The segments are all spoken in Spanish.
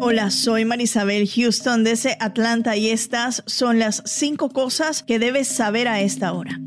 Hola, soy Marisabel Houston desde Atlanta y estas son las 5 cosas que debes saber a esta hora.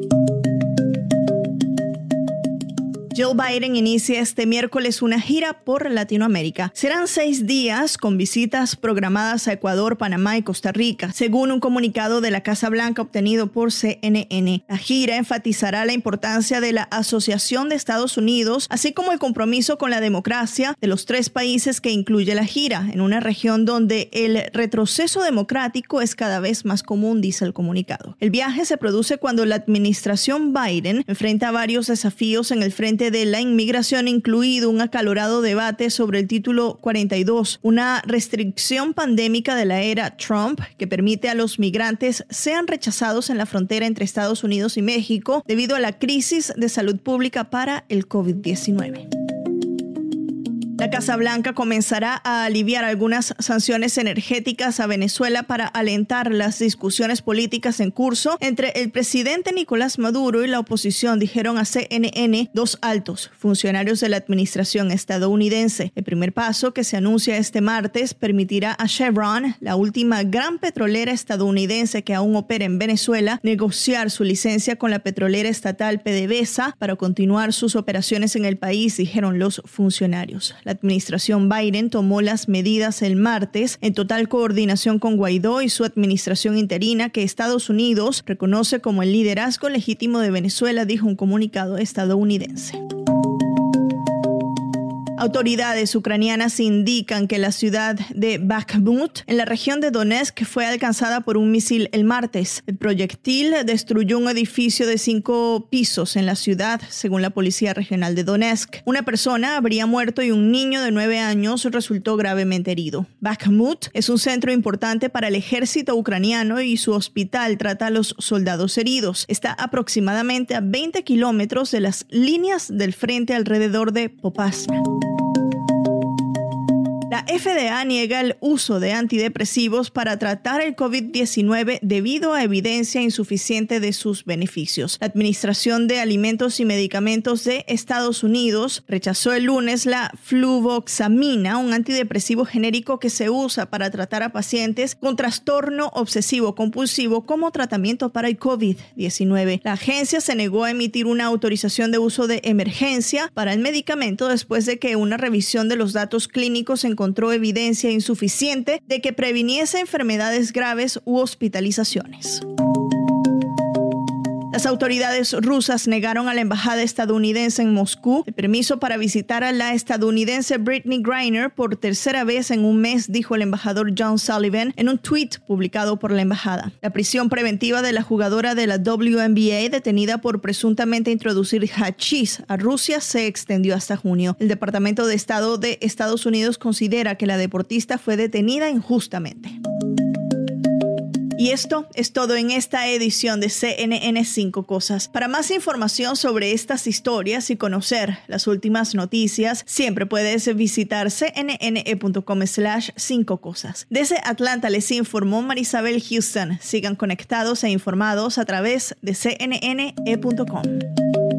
Joe Biden inicia este miércoles una gira por Latinoamérica. Serán 6 días con visitas programadas a Ecuador, Panamá y Costa Rica, según un comunicado de la Casa Blanca obtenido por CNN. La gira enfatizará la importancia de la asociación de Estados Unidos, así como el compromiso con la democracia de los 3 países que incluye la gira, en una región donde el retroceso democrático es cada vez más común, dice el comunicado. El viaje se produce cuando la administración Biden enfrenta varios desafíos en el frente de la inmigración, incluido un acalorado debate sobre el Título 42, una restricción pandémica de la era Trump que permite a los migrantes sean rechazados en la frontera entre Estados Unidos y México debido a la crisis de salud pública para el COVID-19. La Casa Blanca comenzará a aliviar algunas sanciones energéticas a Venezuela para alentar las discusiones políticas en curso entre el presidente Nicolás Maduro y la oposición, dijeron a CNN 2 altos funcionarios de la administración estadounidense. El primer paso, que se anuncia este martes, permitirá a Chevron, la última gran petrolera estadounidense que aún opera en Venezuela, negociar su licencia con la petrolera estatal PDVSA para continuar sus operaciones en el país, dijeron los funcionarios. La administración Biden tomó las medidas el martes en total coordinación con Guaidó y su administración interina, que Estados Unidos reconoce como el liderazgo legítimo de Venezuela, dijo un comunicado estadounidense. Autoridades ucranianas indican que la ciudad de Bakhmut, en la región de Donetsk, fue alcanzada por un misil el martes. El proyectil destruyó un edificio de 5 pisos en la ciudad, según la Policía Regional de Donetsk. Una persona habría muerto y un niño de 9 años resultó gravemente herido. Bakhmut es un centro importante para el ejército ucraniano y su hospital trata a los soldados heridos. Está aproximadamente a 20 kilómetros de las líneas del frente alrededor de Popasna. La FDA niega el uso de antidepresivos para tratar el COVID-19 debido a evidencia insuficiente de sus beneficios. La Administración de Alimentos y Medicamentos de Estados Unidos rechazó el lunes la fluvoxamina, un antidepresivo genérico que se usa para tratar a pacientes con trastorno obsesivo-compulsivo como tratamiento para el COVID-19. La agencia se negó a emitir una autorización de uso de emergencia para el medicamento después de que una revisión de los datos clínicos encontró evidencia insuficiente de que previniese enfermedades graves u hospitalizaciones. Las autoridades rusas negaron a la embajada estadounidense en Moscú el permiso para visitar a la estadounidense Brittney Griner por tercera vez en un mes, dijo el embajador John Sullivan en un tuit publicado por la embajada. La prisión preventiva de la jugadora de la WNBA, detenida por presuntamente introducir hachís a Rusia, se extendió hasta junio. El Departamento de Estado de Estados Unidos considera que la deportista fue detenida injustamente. Y esto es todo en esta edición de CNN 5 Cosas. Para más información sobre estas historias y conocer las últimas noticias, siempre puedes visitar cnne.com/5 cosas. Desde Atlanta les informó Marisabel Houston. Sigan conectados e informados a través de cnne.com.